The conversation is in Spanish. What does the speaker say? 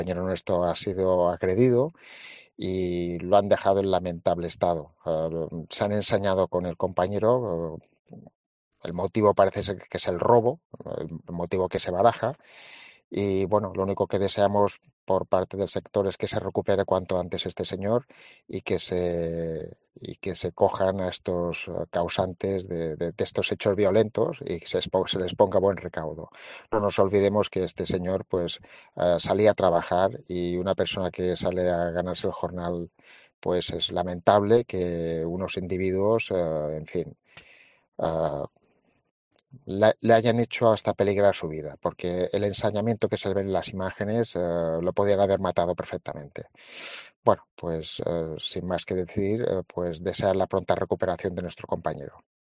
compañero nuestro ha sido agredido y lo han dejado en lamentable estado. Se han ensañado con el compañero. El motivo parece ser que es el robo, el motivo que se baraja. Y bueno, lo único que deseamos por parte del sector es que se recupere cuanto antes este señor y que se cojan a estos causantes de estos hechos violentos y que se les ponga buen recaudo. No nos olvidemos que este señor pues salía a trabajar, y una persona que sale a ganarse el jornal, pues es lamentable que unos individuos, en fin, eh, le hayan hecho hasta peligrar su vida, porque el ensañamiento que se ve en las imágenes lo podían haber matado perfectamente. Bueno, pues sin más que decir, pues desear la pronta recuperación de nuestro compañero.